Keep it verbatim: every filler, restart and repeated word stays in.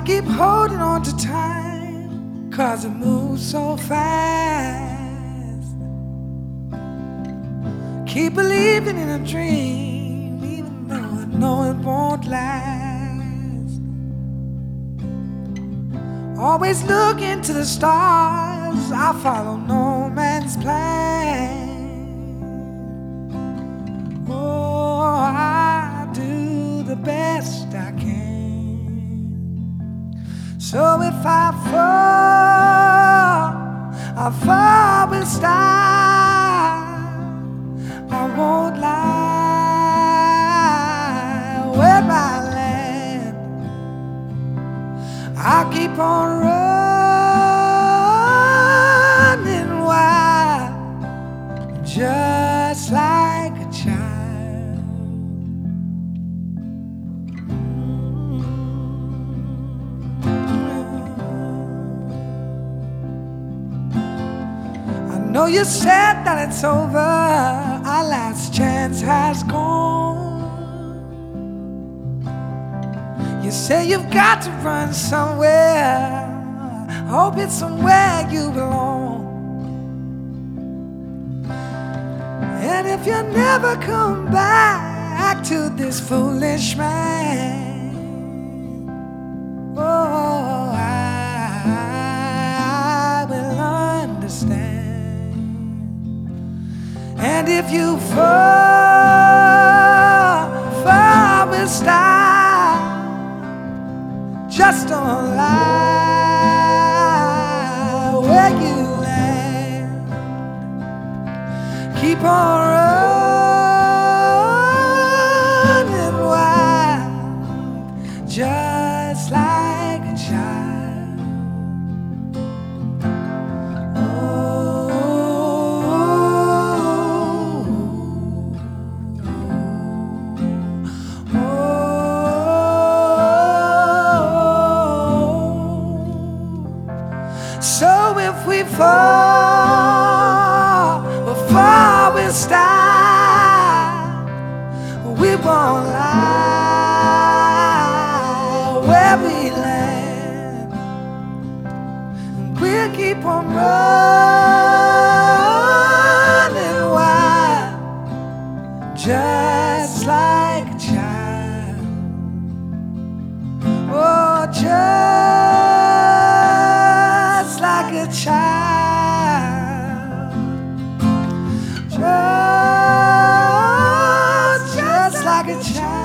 keep holding on to time, 'cause it moves so fast. Keep believing in a dream, even though I know it won't last. Always look into the stars, I follow no man's plan. Oh, I do the best I can. So if I fall, I fall with style. I won't lie where I land. I'll keep on running wild, just like a child. I know you said that it's over, our last chance has gone. You say you've got to run somewhere, I hope it's somewhere you belong. And if you never come back to this foolish man, oh, I will understand. And if you fall, fall with style, just don't lie where you land. Keep on running wild, just like a child. Oh, oh, oh. So if we fall, we'll fall with style. We won't lie where we land. We'll keep on running wild, just like a child. Oh, just like a child. Just, just like a child.